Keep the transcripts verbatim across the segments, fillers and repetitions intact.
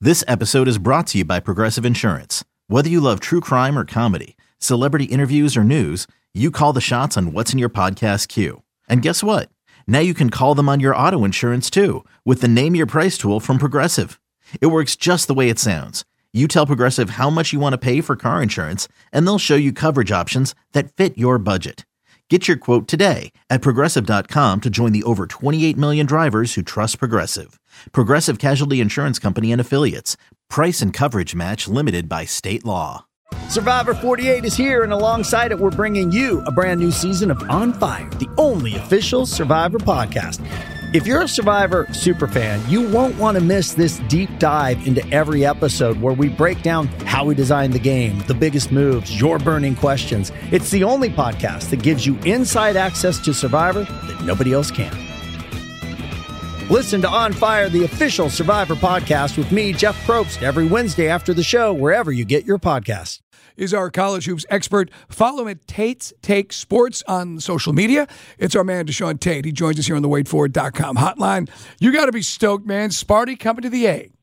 This episode is brought to you by Progressive Insurance. Whether you love true crime or comedy, celebrity interviews or news, you call the shots on what's in your podcast queue. And guess what? Now you can call them on your auto insurance too with the Name Your Price tool from Progressive. It works just the way it sounds. You tell Progressive how much you want to pay for car insurance, and they'll show you coverage options that fit your budget. Get your quote today at Progressive dot com to join the over twenty-eight million drivers who trust Progressive. Progressive Casualty Insurance Company and Affiliates. Price and coverage match limited by state law. Survivor forty-eight is here, and alongside it, we're bringing you a brand new season of On Fire, the only official Survivor podcast. If you're a Survivor superfan, you won't want to miss this deep dive into every episode where we break down how we designed the game, the biggest moves, your burning questions. It's the only podcast that gives you inside access to Survivor that nobody else can. Listen to On Fire, the official Survivor podcast with me, Jeff Probst, every Wednesday after the show, wherever you get your podcasts. Is our college hoops expert. Follow him at Tate's Take Sports on social media. It's our man, Deshaun Tate. He joins us here on the wait for it dot com hotline. You got to be stoked, man. Sparty coming to the A.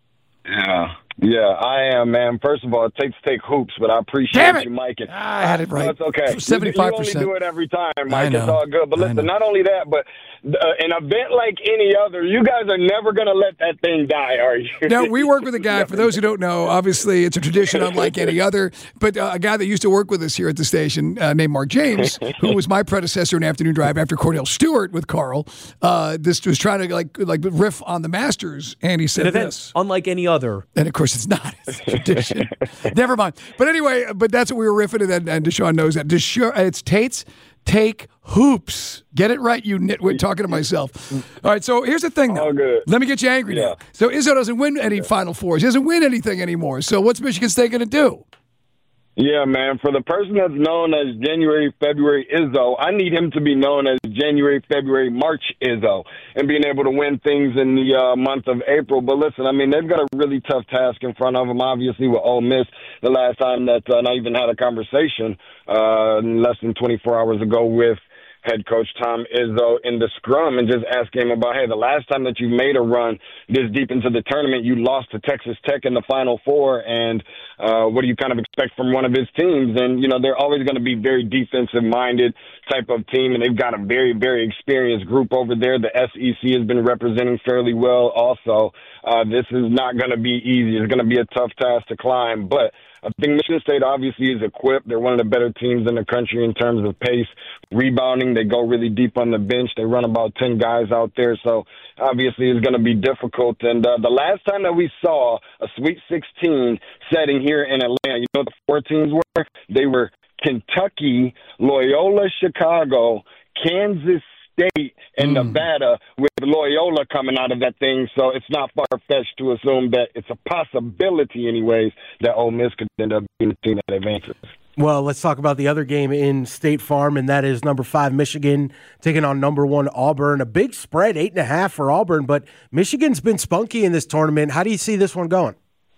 Yeah. Yeah, I am, man. First of all, it takes take hoops, but I appreciate you, Mike. And, I had it right. No, it's okay. seventy-five percent. You, you only do it every time, Mike. It's all good. But listen, not only that, but uh, an event like any other, you guys are never going to let that thing die, are you? Now, we work with a guy, for those who don't know, obviously it's a tradition unlike any other, but uh, a guy that used to work with us here at the station uh, named Mark James, who was my predecessor in Afternoon Drive after Cordell Stewart with Carl, uh, this was trying to like like riff on the Masters, and he said this. Unlike any other. And, of course, it's not. It's tradition. Never mind. But anyway, but that's what we were riffing, and, and Deshaun knows that. Deshaun, it's Tate's Take Hoops. Get it right, you nitwit, talking to myself. All right, so here's the thing, though. All good. Let me get you angry yeah. now. So Izzo doesn't win any yeah. Final Fours. He doesn't win anything anymore. So what's Michigan State going to do? Yeah, man. For the person that's known as January, February Izzo, I need him to be known as January, February, March Izzo, and being able to win things in the uh, month of April. But listen, I mean, they've got a really tough task in front of them, obviously, with Ole Miss the last time that uh, I even had a conversation uh, less than twenty-four hours ago with head coach Tom Izzo in the scrum, and just asking him about, hey, the last time that you made a run this deep into the tournament, you lost to Texas Tech in the Final Four, and uh, what do you kind of expect from one of his teams? And, you know, they're always going to be very defensive-minded type of team, and they've got a very, very experienced group over there. The S E C has been representing fairly well also. Uh, this is not going to be easy. It's going to be a tough task to climb, but I think Michigan State obviously is equipped. They're one of the better teams in the country in terms of pace, rebounding. They go really deep on the bench. They run about ten guys out there. So obviously it's going to be difficult. And uh, the last time that we saw a Sweet sixteen setting here in Atlanta, you know what the four teams were? They were Kentucky, Loyola Chicago, Kansas State, and mm. Nevada, with Loyola coming out of that thing. So it's not far-fetched to assume that it's a possibility anyways that Ole Miss could end up being the team that advances. Well, let's talk about the other game in State Farm, and that is number five Michigan taking on number one Auburn. A big spread, eight and a half for Auburn, but Michigan's been spunky in this tournament. How do you see this one going?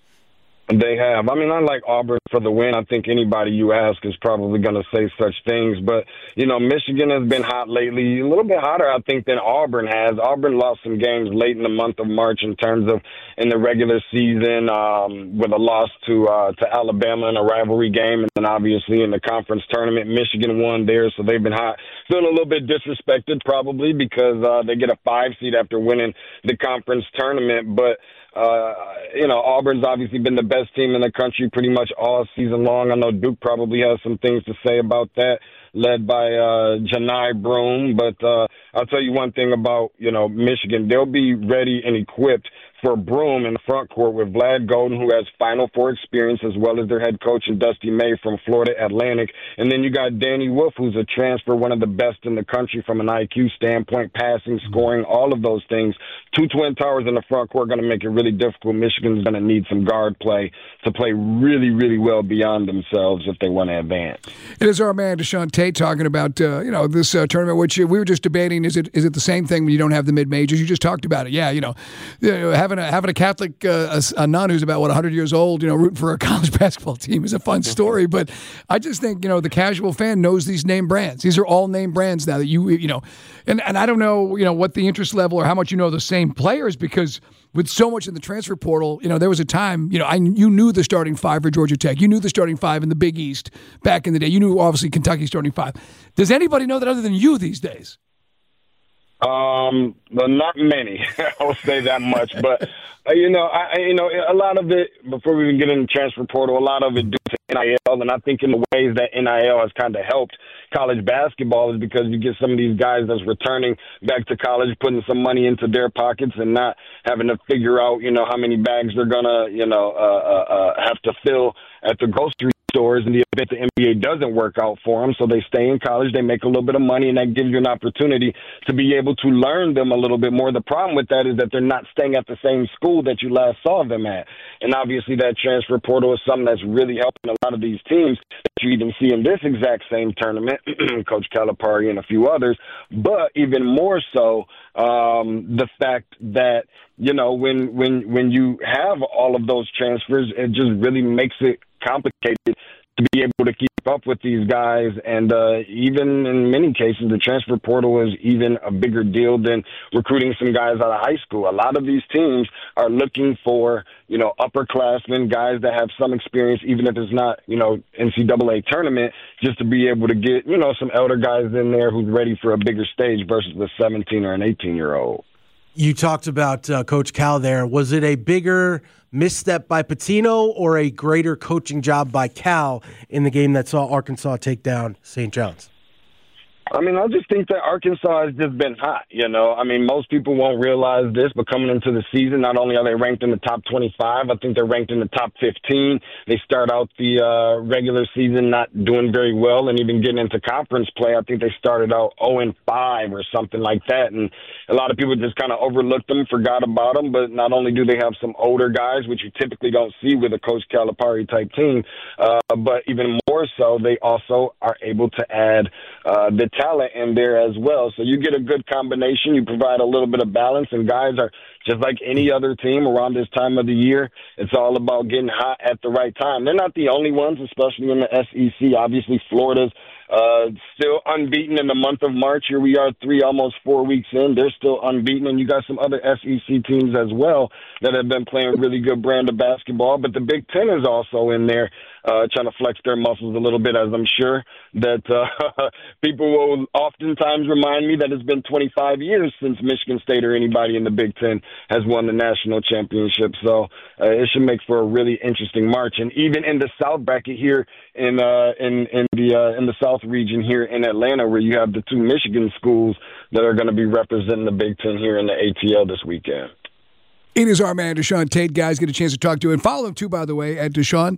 They have. I mean, I like Auburn for the win. I think anybody you ask is probably going to say such things. But, you know, Michigan has been hot lately, a little bit hotter, I think, than Auburn has. Auburn lost some games late in the month of March in terms of in the regular season um, with a loss to uh, to Alabama in a rivalry game. And then obviously in the conference tournament, Michigan won there. So they've been hot. Feeling a little bit disrespected probably because uh, they get a five seed after winning the conference tournament. But Uh, you know, Auburn's obviously been the best team in the country pretty much all season long. I know Duke probably has some things to say about that, led by uh, Janai Broome. But uh, I'll tell you one thing about, you know, Michigan. They'll be ready and equipped for Broome in the front court with Vlad Golden, who has Final Four experience, as well as their head coach and Dusty May from Florida Atlantic. And then you got Danny Wolf, who's a transfer, one of the best in the country from an I Q standpoint, passing, scoring, all of those things. Two Twin Towers in the front court going to make it really difficult. Michigan's going to need some guard play to play really, really well beyond themselves if they want to advance. It is our man, Deshaun Tate, talking about, uh, you know, this uh, tournament, which uh, we were just debating. Is it is it the same thing when you don't have the mid-majors? You just talked about it. Yeah, you know, you know having having a having a Catholic uh, a, a nun who's about what one hundred years old, you know, rooting for a college basketball team is a fun story. But I just think, you know, the casual fan knows these name brands. These are all name brands now that you you know, and and I don't know, you know, what the interest level or how much you know the same players, because with so much in the transfer portal, you know, there was a time, you know, I you knew the starting five for Georgia Tech. You knew the starting five in the Big East back in the day. You knew obviously Kentucky starting five. Does anybody know that other than you these days? Um, well, not many. I'll say that much. But uh, you know, I you know a lot of it. Before we even get into transfer portal, a lot of it due to N I L, and I think in the ways that N I L has kind of helped college basketball is because you get some of these guys that's returning back to college, putting some money into their pockets, and not having to figure out, you know, how many bags they're gonna, you know, uh, uh, uh, have to fill at the grocery stores in the event the N B A doesn't work out for them. So they stay in college, they make a little bit of money, and that gives you an opportunity to be able to learn them a little bit more. The problem with that is that they're not staying at the same school that you last saw them at. And obviously that transfer portal is something that's really helping a lot of these teams that you even see in this exact same tournament, Coach Calipari and a few others. But even more so, um, the fact that, you know, when, when, when you have all of those transfers, it just really makes it complicated to be able to keep up with these guys. And uh, even in many cases, the transfer portal is even a bigger deal than recruiting some guys out of high school. A lot of these teams are looking for, you know, upperclassmen, guys that have some experience, even if it's not, you know, N C double A tournament, just to be able to get, you know, some elder guys in there who's ready for a bigger stage versus a seventeen or an eighteen-year-old. You talked about uh, Coach Cal there. Was it a bigger misstep by Pitino or a greater coaching job by Cal in the game that saw Arkansas take down Saint John's? I mean, I just think that Arkansas has just been hot, you know. I mean, most people won't realize this, but coming into the season, not only are they ranked in the top twenty-five, I think they're ranked in the top fifteen. They start out the uh, regular season not doing very well, and even getting into conference play, I think they started out oh and five or something like that. And a lot of people just kind of overlooked them, forgot about them. But not only do they have some older guys, which you typically don't see with a Coach Calipari type team, uh, but even more so, they also are able to add uh, the talent in there as well. So you get a good combination. You provide a little bit of balance, and guys are just like any other team around this time of the year. It's all about getting hot at the right time. They're not the only ones, especially in the S E C. Obviously, Florida's uh, still unbeaten in the month of March. Here we are three, almost four weeks in. They're still unbeaten, and you got some other S E C teams as well that have been playing really good brand of basketball. But the Big Ten is also in there, uh, trying to flex their muscles a little bit, as I'm sure that uh, people will oftentimes remind me that it's been twenty-five years since Michigan State or anybody in the Big Ten has won the national championship. So uh, it should make for a really interesting March. And even in the South bracket here in uh, in in the uh, in the South region here in Atlanta, where you have the two Michigan schools that are going to be representing the Big Ten here in the A T L this weekend. It is our man Deshaun Tate. Guys, get a chance to talk to him. And follow him too, by the way, at Deshaun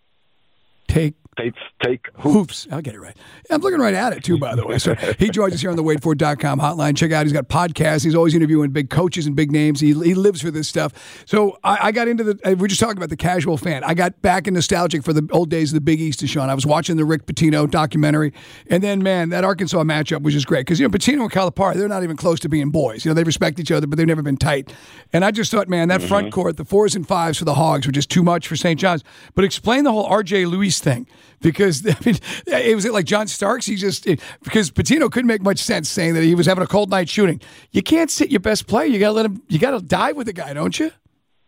Tate. Tate's Take Hoops. Hoops. I'll get it right. I'm looking right at it, too, by the way. So he joins us here on the wait for it dot com hotline. Check out, he's got podcasts. He's always interviewing big coaches and big names. He, he lives for this stuff. So I, I got into the, we we're just talking about the casual fan. I got back and nostalgic for the old days of the Big East, Deshaun. I was watching the Rick Pitino documentary. And then, man, that Arkansas matchup was just great. Because, you know, Pitino and Calipari, they're not even close to being boys. You know, they respect each other, but they've never been tight. And I just thought, man, that mm-hmm. front court, the fours and fives for the Hogs were just too much for Saint John's. But explain the whole R J Luis thing. Because, I mean, it was like John Starks. He just, it, because Pitino couldn't make much sense saying that he was having a cold night shooting. You can't sit your best player. You got to let him, you got to dive with the guy, don't you?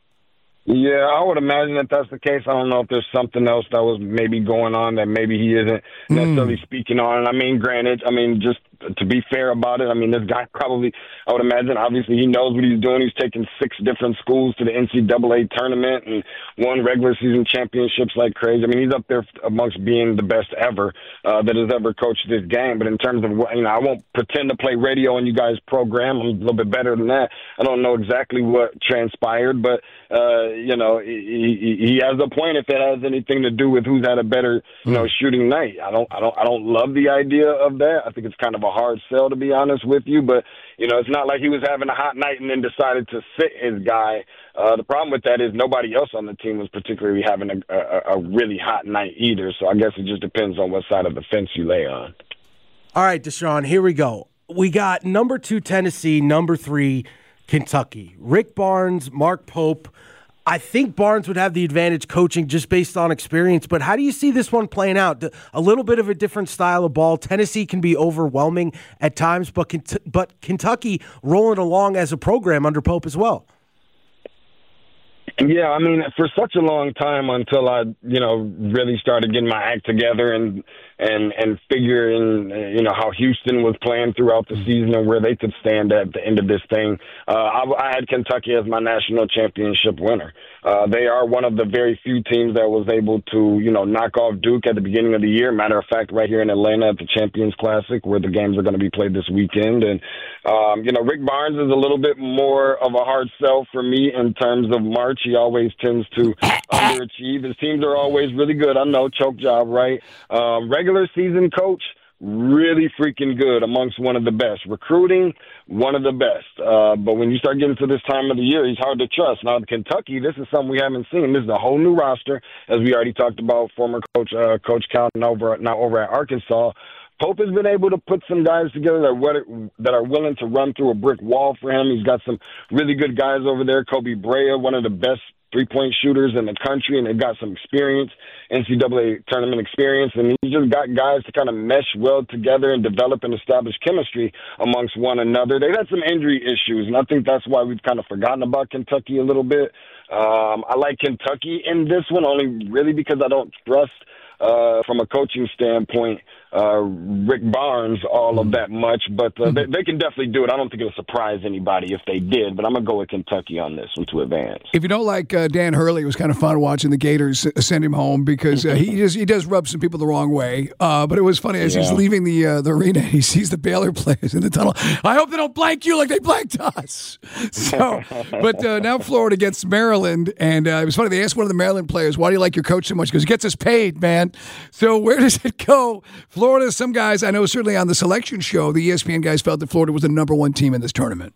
Yeah, I would imagine that that's the case. I don't know if there's something else that was maybe going on that maybe he isn't necessarily mm. speaking on. And I mean, granted, I mean, just to be fair about it, I mean, this guy probably, I would imagine, obviously he knows what he's doing. He's taken six different schools to the N C double A tournament and won regular season championships like crazy. I mean, he's up there amongst being the best ever uh, that has ever coached this game. But in terms of, you know, I won't pretend to play radio on you guys' program. I'm a little bit better than that. I don't know exactly what transpired, but, uh, you know, he, he has a point if it has anything to do with who's had a better, you know, shooting night. I don't, I don't, I don't love the idea of that. I think it's kind of a hard sell, to be honest with you. But, you know, it's not like he was having a hot night and then decided to sit his guy. Uh, the problem with that is nobody else on the team was particularly having a, a, a really hot night either. So I guess it just depends on what side of the fence you lay on. All right, Deshaun, here we go. We got number two Tennessee, number three Kentucky. Rick Barnes, Mark Pope. I think Barnes would have the advantage coaching just based on experience, but how do you see this one playing out? A little bit of a different style of ball. Tennessee can be overwhelming at times, but Kent- but Kentucky rolling along as a program under Pope as well. Yeah, I mean, for such a long time until I, you know, really started getting my act together and and and figuring, you know, how Houston was playing throughout the season and where they could stand at the end of this thing. Uh, I, I had Kentucky as my national championship winner. Uh, they are one of the very few teams that was able to, you know, knock off Duke at the beginning of the year. Matter of fact, right here in Atlanta at the Champions Classic, where the games are going to be played this weekend. And, um, you know, Rick Barnes is a little bit more of a hard sell for me in terms of March. He always tends to underachieve. His teams are always really good. I know, choke job, right? Um, regular season coach, really freaking good, amongst one of the best. Recruiting, one of the best. Uh, but when you start getting to this time of the year, he's hard to trust. Now, Kentucky, this is something we haven't seen. This is a whole new roster, as we already talked about, former coach uh, Coach Calvin over, now over at Arkansas. Pope has been able to put some guys together that are, that are willing to run through a brick wall for him. He's got some really good guys over there. Kobe Brea, one of the best three-point shooters in the country, and they've got some experience, N C double A tournament experience, and he's just got guys to kind of mesh well together and develop and establish chemistry amongst one another. They've had some injury issues, and I think that's why we've kind of forgotten about Kentucky a little bit. Um, I like Kentucky in this one only really because I don't trust, uh, from a coaching standpoint, uh, Rick Barnes all of that much, but uh, they, they can definitely do it. I don't think it'll surprise anybody if they did, but I'm going to go with Kentucky on this one to advance. If you don't like uh, Dan Hurley, it was kind of fun watching the Gators send him home because uh, he just he does rub some people the wrong way. Uh, but it was funny as yeah. he's leaving the uh, the arena, he sees the Baylor players in the tunnel. I hope they don't blank you like they blanked us. So, but uh, now Florida gets Maryland, and uh, it was funny. They asked one of the Maryland players, "Why do you like your coach so much?" He goes, "He gets us paid, man." So where does it go? Florida, some guys, I know certainly on the selection show, the E S P N guys felt that Florida was the number one team in this tournament.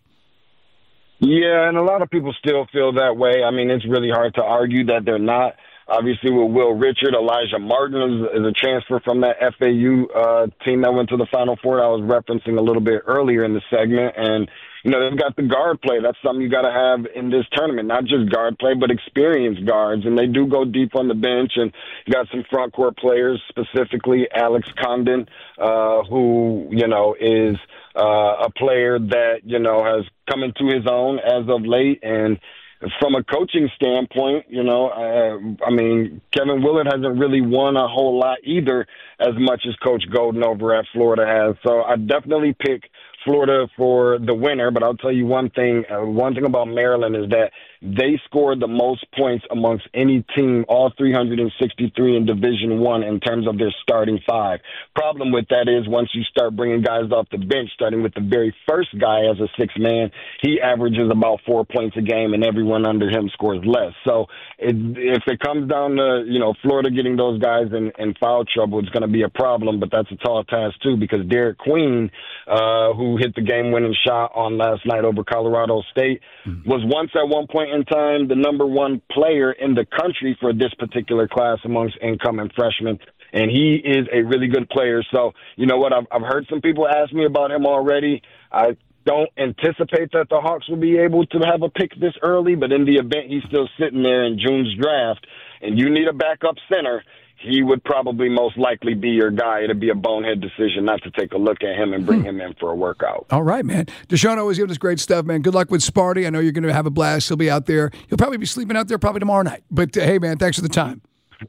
Yeah, and a lot of people still feel that way. I mean, it's really hard to argue that they're not. Obviously, with Will Richard, Elijah Martin is, is a transfer from that F A U uh, team that went to the Final Four I was referencing a little bit earlier in the segment. And, you know, they've got the guard play. That's something you got to have in this tournament, not just guard play, but experienced guards. And they do go deep on the bench. And you got some front court players, specifically Alex Condon, uh, who, you know, is uh, a player that, you know, has come into his own as of late. And from a coaching standpoint, you know, uh, I mean, Kevin Willard hasn't really won a whole lot either as much as Coach Golden over at Florida has. So I definitely pick Florida for the winner, but I'll tell you one thing. Uh, one thing about Maryland is that they scored the most points amongst any team, all three hundred sixty-three in Division One in terms of their starting five. Problem with that is once you start bringing guys off the bench, starting with the very first guy as a sixth man, he averages about four points a game, and everyone under him scores less. So it, if it comes down to, you know, Florida getting those guys in, in foul trouble, it's going to be a problem, but that's a tall task too, because Derek Queen, uh, who hit the game-winning shot on last night over Colorado State, mm-hmm. was once at one point in time the number one player in the country for this particular class amongst incoming freshmen, and he is a really good player. So, you know what, I've, I've heard some people ask me about him already. I don't anticipate that the Hawks will be able to have a pick this early, but in the event he's still sitting there in June's draft and you need a backup center, he would probably most likely be your guy. It'd be a bonehead decision not to take a look at him and bring hmm. him in for a workout. All right, man. Deshaun always giving us great stuff, man. Good luck with Sparty. I know you're going to have a blast. He'll be out there. He'll probably be sleeping out there probably tomorrow night. But, uh, hey, man, thanks for the time.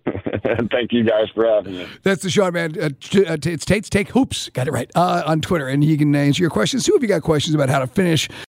Thank you guys for having me. That's Deshaun, man. Uh, t- uh, it's Tate's Take Hoops. Got it right. Uh, on Twitter. And he can answer your questions, too, if you got questions about how to finish